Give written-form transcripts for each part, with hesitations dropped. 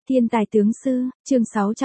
Thiên tài tướng sư, chương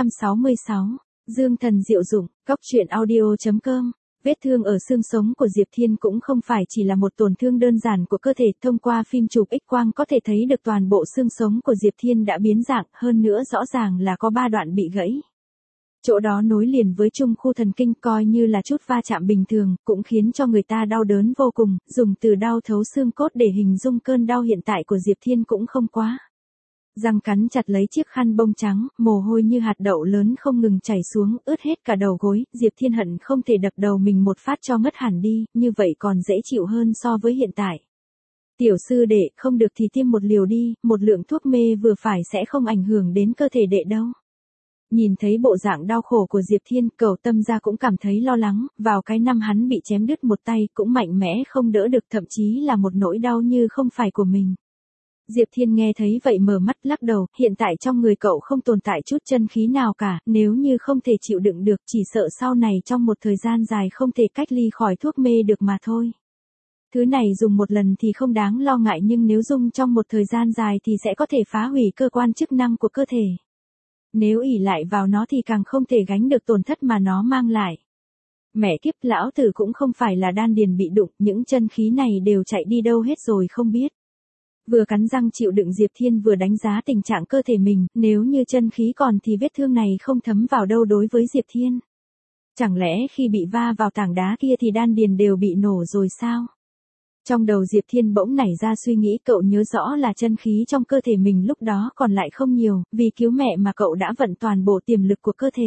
666, Dương thần diệu dụng, góc truyện audio.com. Vết thương ở xương sống của Diệp Thiên cũng không phải chỉ là một tổn thương đơn giản của cơ thể, thông qua phim chụp X-quang có thể thấy được toàn bộ xương sống của Diệp Thiên đã biến dạng, hơn nữa rõ ràng là có 3 đoạn bị gãy. Chỗ đó nối liền với trung khu thần kinh, coi như là chút va chạm bình thường, cũng khiến cho người ta đau đớn vô cùng, dùng từ đau thấu xương cốt để hình dung cơn đau hiện tại của Diệp Thiên cũng không quá. Răng cắn chặt lấy chiếc khăn bông trắng, mồ hôi như hạt đậu lớn không ngừng chảy xuống, ướt hết cả đầu gối, Diệp Thiên hận không thể đập đầu mình một phát cho ngất hẳn đi, như vậy còn dễ chịu hơn so với hiện tại. Tiểu sư đệ, không được thì tiêm một liều đi, một lượng thuốc mê vừa phải sẽ không ảnh hưởng đến cơ thể đệ đâu. Nhìn thấy bộ dạng đau khổ của Diệp Thiên, Cẩu Tâm Gia cũng cảm thấy lo lắng, vào cái năm hắn bị chém đứt một tay cũng mạnh mẽ không đỡ được, thậm chí là một nỗi đau như không phải của mình. Diệp Thiên nghe thấy vậy mở mắt lắc đầu, hiện tại trong người cậu không tồn tại chút chân khí nào cả, nếu như không thể chịu đựng được chỉ sợ sau này trong một thời gian dài không thể cách ly khỏi thuốc mê được mà thôi. Thứ này dùng một lần thì không đáng lo ngại, nhưng nếu dùng trong một thời gian dài thì sẽ có thể phá hủy cơ quan chức năng của cơ thể. Nếu ỷ lại vào nó thì càng không thể gánh được tổn thất mà nó mang lại. Mẹ kiếp, lão tử cũng không phải là đan điền bị đụng, những chân khí này đều chạy đi đâu hết rồi không biết. Vừa cắn răng chịu đựng, Diệp Thiên vừa đánh giá tình trạng cơ thể mình, nếu như chân khí còn thì vết thương này không thấm vào đâu đối với Diệp Thiên. Chẳng lẽ khi bị va vào tảng đá kia thì đan điền đều bị nổ rồi sao? Trong đầu Diệp Thiên bỗng nảy ra suy nghĩ, cậu nhớ rõ là chân khí trong cơ thể mình lúc đó còn lại không nhiều, vì cứu mẹ mà cậu đã vận toàn bộ tiềm lực của cơ thể.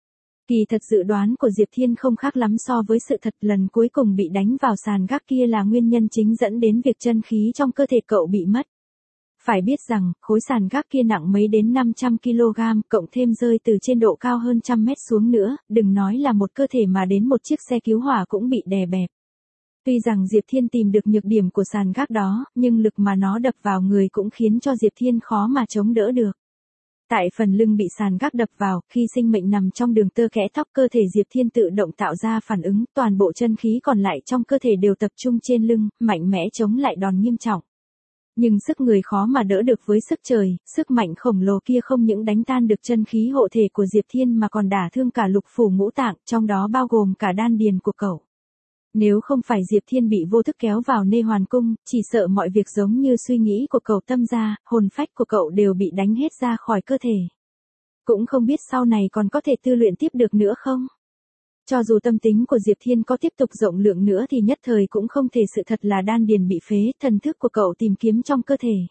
Kỳ thật dự đoán của Diệp Thiên không khác lắm so với sự thật, lần cuối cùng bị đánh vào sàn gác kia là nguyên nhân chính dẫn đến việc chân khí trong cơ thể cậu bị mất. Phải biết rằng, khối sàn gác kia nặng mấy đến 500 kg, cộng thêm rơi từ trên độ cao hơn 100 mét xuống nữa, đừng nói là một cơ thể mà đến một chiếc xe cứu hỏa cũng bị đè bẹp. Tuy rằng Diệp Thiên tìm được nhược điểm của sàn gác đó, nhưng lực mà nó đập vào người cũng khiến cho Diệp Thiên khó mà chống đỡ được. Tại phần lưng bị sàn gác đập vào, khi sinh mệnh nằm trong đường tơ kẽ tóc, cơ thể Diệp Thiên tự động tạo ra phản ứng, toàn bộ chân khí còn lại trong cơ thể đều tập trung trên lưng, mạnh mẽ chống lại đòn nghiêm trọng. Nhưng sức người khó mà đỡ được với sức trời, sức mạnh khổng lồ kia không những đánh tan được chân khí hộ thể của Diệp Thiên mà còn đả thương cả lục phủ ngũ tạng, trong đó bao gồm cả đan điền của cậu. Nếu không phải Diệp Thiên bị vô thức kéo vào Nê Hoàn Cung, chỉ sợ mọi việc giống như suy nghĩ của Cẩu Tâm Gia, hồn phách của cậu đều bị đánh hết ra khỏi cơ thể. Cũng không biết sau này còn có thể tu luyện tiếp được nữa không? Cho dù tâm tính của Diệp Thiên có tiếp tục rộng lượng nữa thì nhất thời cũng không thể, sự thật là đan điền bị phế, thần thức của cậu tìm kiếm trong cơ thể.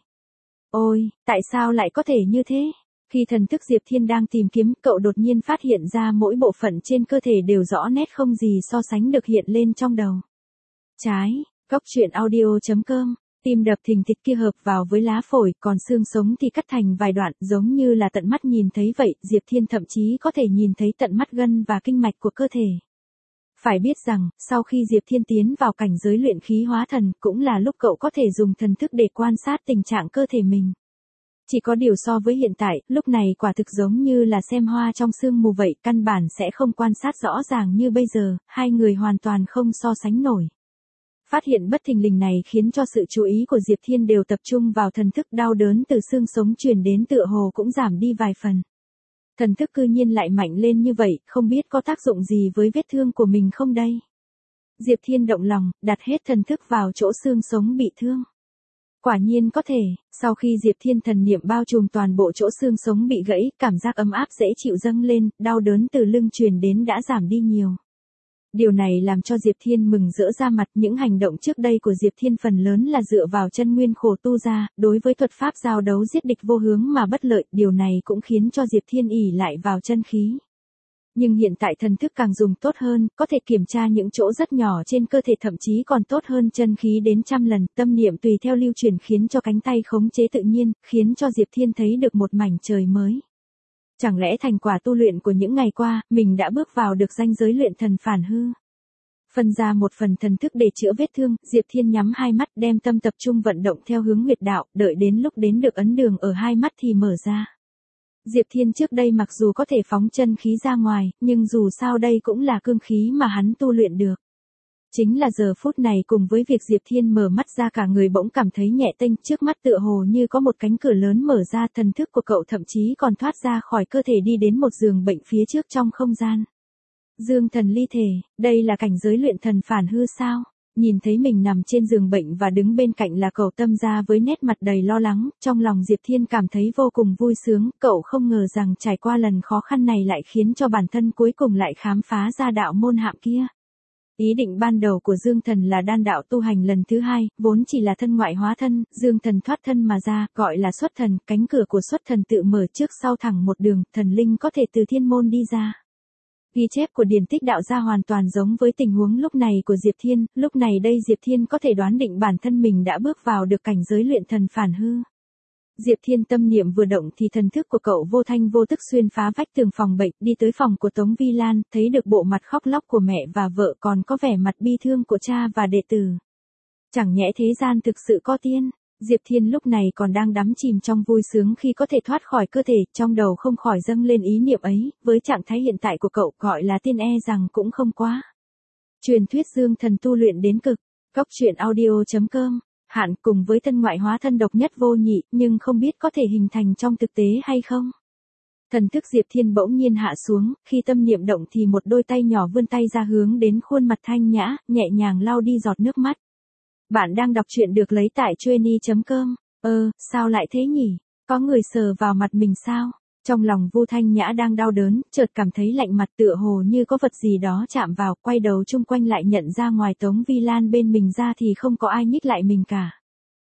Ôi, tại sao lại có thể như thế? Khi thần thức Diệp Thiên đang tìm kiếm, cậu đột nhiên phát hiện ra mỗi bộ phận trên cơ thể đều rõ nét không gì so sánh được hiện lên trong đầu. Trái, góc truyện audio.com, tim đập thình thịch kia hợp vào với lá phổi, còn xương sống thì cắt thành vài đoạn, giống như là tận mắt nhìn thấy vậy, Diệp Thiên thậm chí có thể nhìn thấy tận mắt gân và kinh mạch của cơ thể. Phải biết rằng, sau khi Diệp Thiên tiến vào cảnh giới luyện khí hóa thần, cũng là lúc cậu có thể dùng thần thức để quan sát tình trạng cơ thể mình. Chỉ có điều so với hiện tại, lúc này quả thực giống như là xem hoa trong sương mù vậy, căn bản sẽ không quan sát rõ ràng như bây giờ, hai người hoàn toàn không so sánh nổi. Phát hiện bất thình lình này khiến cho sự chú ý của Diệp Thiên đều tập trung vào thần thức, đau đớn từ xương sống truyền đến tựa hồ cũng giảm đi vài phần. Thần thức cư nhiên lại mạnh lên như vậy, không biết có tác dụng gì với vết thương của mình không đây? Diệp Thiên động lòng, đặt hết thần thức vào chỗ xương sống bị thương. Quả nhiên có thể, sau khi Diệp Thiên thần niệm bao trùm toàn bộ chỗ xương sống bị gãy, cảm giác ấm áp dễ chịu dâng lên, đau đớn từ lưng truyền đến đã giảm đi nhiều. Điều này làm cho Diệp Thiên mừng rỡ ra mặt, những hành động trước đây của Diệp Thiên phần lớn là dựa vào chân nguyên khổ tu ra, đối với thuật pháp giao đấu giết địch vô hướng mà bất lợi, điều này cũng khiến cho Diệp Thiên ỷ lại vào chân khí. Nhưng hiện tại thần thức càng dùng tốt hơn, có thể kiểm tra những chỗ rất nhỏ trên cơ thể, thậm chí còn tốt hơn chân khí đến 100 lần, tâm niệm tùy theo lưu chuyển khiến cho cánh tay khống chế tự nhiên, khiến cho Diệp Thiên thấy được một mảnh trời mới. Chẳng lẽ thành quả tu luyện của những ngày qua, mình đã bước vào được ranh giới luyện thần phản hư? Phân ra một phần thần thức để chữa vết thương, Diệp Thiên nhắm hai mắt đem tâm tập trung vận động theo hướng huyệt đạo, đợi đến lúc đến được ấn đường ở hai mắt thì mở ra. Diệp Thiên trước đây mặc dù có thể phóng chân khí ra ngoài, nhưng dù sao đây cũng là cương khí mà hắn tu luyện được. Chính là giờ phút này cùng với việc Diệp Thiên mở mắt ra cả người bỗng cảm thấy nhẹ tênh, trước mắt tựa hồ như có một cánh cửa lớn mở ra, thần thức của cậu thậm chí còn thoát ra khỏi cơ thể đi đến một giường bệnh phía trước trong không gian. Dương thần ly thể, đây là cảnh giới luyện thần phản hư sao? Nhìn thấy mình nằm trên giường bệnh và đứng bên cạnh là Cầu Tâm Gia với nét mặt đầy lo lắng, trong lòng Diệp Thiên cảm thấy vô cùng vui sướng, cậu không ngờ rằng trải qua lần khó khăn này lại khiến cho bản thân cuối cùng lại khám phá ra đạo môn hạm kia. Ý định ban đầu của Dương Thần là đan đạo tu hành lần thứ hai, vốn chỉ là thân ngoại hóa thân, Dương Thần thoát thân mà ra, gọi là xuất thần, cánh cửa của xuất thần tự mở trước sau thẳng một đường, thần linh có thể từ thiên môn đi ra. Ghi chép của điển tích đạo gia hoàn toàn giống với tình huống lúc này của Diệp Thiên, lúc này đây Diệp Thiên có thể đoán định bản thân mình đã bước vào được cảnh giới luyện thần phản hư. Diệp Thiên tâm niệm vừa động thì thần thức của cậu vô thanh vô tức xuyên phá vách tường phòng bệnh, đi tới phòng của Tống Vi Lan, thấy được bộ mặt khóc lóc của mẹ và vợ, còn có vẻ mặt bi thương của cha và đệ tử. Chẳng nhẽ thế gian thực sự có tiên? Diệp Thiên lúc này còn đang đắm chìm trong vui sướng khi có thể thoát khỏi cơ thể, trong đầu không khỏi dâng lên ý niệm ấy, với trạng thái hiện tại của cậu gọi là tiên rằng cũng không quá. Truyền thuyết Dương Thần tu luyện đến cực, Góc Truyện Audio.com. Hạn cùng với thân ngoại hóa thân độc nhất vô nhị, nhưng không biết có thể hình thành trong thực tế hay không. Thần thức Diệp Thiên bỗng nhiên hạ xuống, khi tâm niệm động thì một đôi tay nhỏ vươn tay ra hướng đến khuôn mặt thanh nhã, nhẹ nhàng lau đi giọt nước mắt. Bạn đang đọc truyện được lấy tại Chueny.com. Sao lại thế nhỉ? Có người sờ vào mặt mình sao? Trong lòng Vu Thanh Nhã đang đau đớn, chợt cảm thấy lạnh mặt, tựa hồ như có vật gì đó chạm vào, quay đầu chung quanh lại nhận ra ngoài Tống Vi Lan bên mình ra thì không có ai nhích lại mình cả.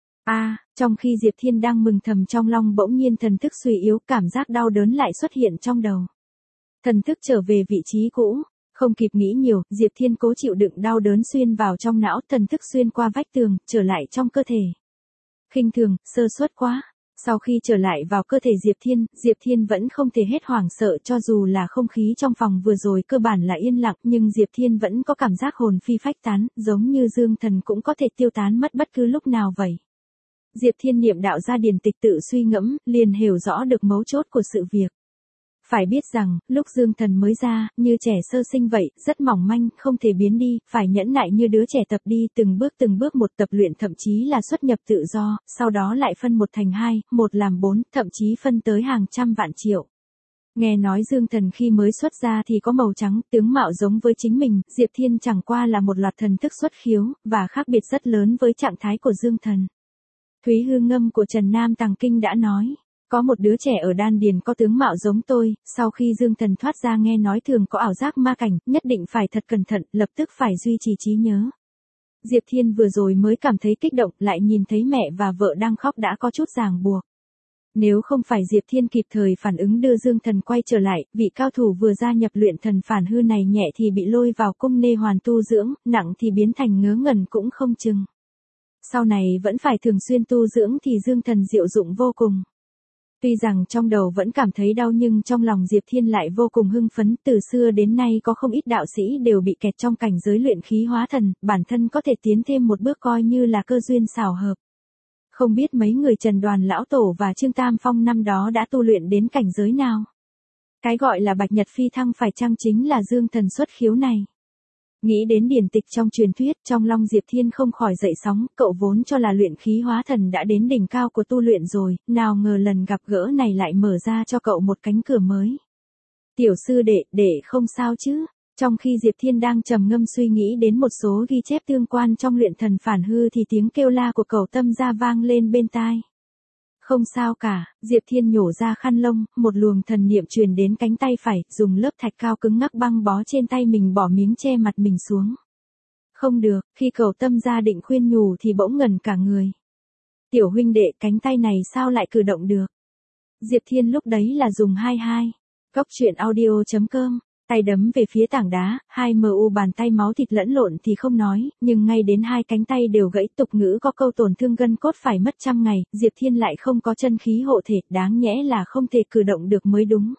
Trong khi Diệp Thiên đang mừng thầm trong lòng bỗng nhiên thần thức suy yếu, cảm giác đau đớn lại xuất hiện trong đầu. Thần thức trở về vị trí cũ. Không kịp nghĩ nhiều, Diệp Thiên cố chịu đựng đau đớn xuyên vào trong não, thần thức xuyên qua vách tường, trở lại trong cơ thể. Khinh thường, sơ suất quá. Sau khi trở lại vào cơ thể Diệp Thiên vẫn không thể hết hoảng sợ, cho dù là không khí trong phòng vừa rồi cơ bản là yên lặng, nhưng Diệp Thiên vẫn có cảm giác hồn phi phách tán, giống như Dương Thần cũng có thể tiêu tán mất bất cứ lúc nào vậy. Diệp Thiên niệm đạo ra điển tịch tự suy ngẫm, liền hiểu rõ được mấu chốt của sự việc. Phải biết rằng, lúc Dương Thần mới ra, như trẻ sơ sinh vậy, rất mỏng manh, không thể biến đi, phải nhẫn nại như đứa trẻ tập đi, từng bước một tập luyện, thậm chí là xuất nhập tự do, sau đó lại phân một thành hai, một làm bốn, thậm chí phân tới hàng trăm vạn triệu. Nghe nói Dương Thần khi mới xuất ra thì có màu trắng, tướng mạo giống với chính mình, Diệp Thiên chẳng qua là một loạt thần thức xuất khiếu, và khác biệt rất lớn với trạng thái của Dương Thần. Thúy Hư Ngâm của Trần Nam Tàng Kinh đã nói. Có một đứa trẻ ở đan điền có tướng mạo giống tôi, sau khi Dương Thần thoát ra nghe nói thường có ảo giác ma cảnh, nhất định phải thật cẩn thận, lập tức phải duy trì trí nhớ. Diệp Thiên vừa rồi mới cảm thấy kích động, lại nhìn thấy mẹ và vợ đang khóc đã có chút ràng buộc. Nếu không phải Diệp Thiên kịp thời phản ứng đưa Dương Thần quay trở lại, vị cao thủ vừa gia nhập luyện thần phản hư này nhẹ thì bị lôi vào cung nê hoàn tu dưỡng, nặng thì biến thành ngớ ngẩn cũng không chừng. Sau này vẫn phải thường xuyên tu dưỡng thì Dương Thần diệu dụng vô cùng. Tuy rằng trong đầu vẫn cảm thấy đau nhưng trong lòng Diệp Thiên lại vô cùng hưng phấn, từ xưa đến nay có không ít đạo sĩ đều bị kẹt trong cảnh giới luyện khí hóa thần, bản thân có thể tiến thêm một bước coi như là cơ duyên xảo hợp. Không biết mấy người Trần Đoàn Lão Tổ và Trương Tam Phong năm đó đã tu luyện đến cảnh giới nào? Cái gọi là Bạch Nhật Phi Thăng phải chăng chính là Dương Thần xuất khiếu này? Nghĩ đến điển tịch trong truyền thuyết, trong lòng Diệp Thiên không khỏi dậy sóng, cậu vốn cho là luyện khí hóa thần đã đến đỉnh cao của tu luyện rồi, nào ngờ lần gặp gỡ này lại mở ra cho cậu một cánh cửa mới. Tiểu sư đệ không sao chứ? Trong khi Diệp Thiên đang trầm ngâm suy nghĩ đến một số ghi chép tương quan trong luyện thần phản hư thì tiếng kêu la của Cầu Tâm Gia vang lên bên tai. Không sao cả, Diệp Thiên nhổ ra khăn lông, một luồng thần niệm truyền đến cánh tay phải, dùng lớp thạch cao cứng ngắc băng bó trên tay mình, bỏ miếng che mặt mình xuống. Không được, khi Cầu Tâm Gia định khuyên nhủ thì bỗng ngẩn cả người. Tiểu huynh đệ, cánh tay này sao lại cử động được? Diệp Thiên lúc đấy là dùng hai. Góc Truyện Audio.com. Tay đấm về phía tảng đá, hai mu bàn tay máu thịt lẫn lộn thì không nói, nhưng ngay đến hai cánh tay đều gãy, tục ngữ có câu tổn thương gân cốt phải mất 100 ngày, Diệp Thiên lại không có chân khí hộ thể, đáng nhẽ là không thể cử động được mới đúng.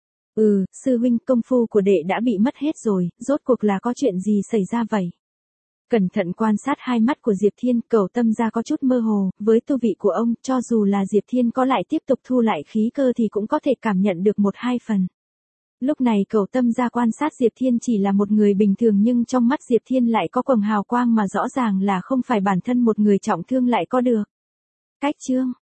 Sư huynh, công phu của đệ đã bị mất hết rồi, rốt cuộc là có chuyện gì xảy ra vậy? Cẩn thận quan sát hai mắt của Diệp Thiên, Cầu Tâm Gia có chút mơ hồ, với tu vị của ông, cho dù là Diệp Thiên có lại tiếp tục thu lại khí cơ thì cũng có thể cảm nhận được 1-2 phần. Lúc này Cẩu Tâm ra quan sát Diệp Thiên chỉ là một người bình thường nhưng trong mắt Diệp Thiên lại có quầng hào quang mà rõ ràng là không phải bản thân một người trọng thương lại có được. Cách chương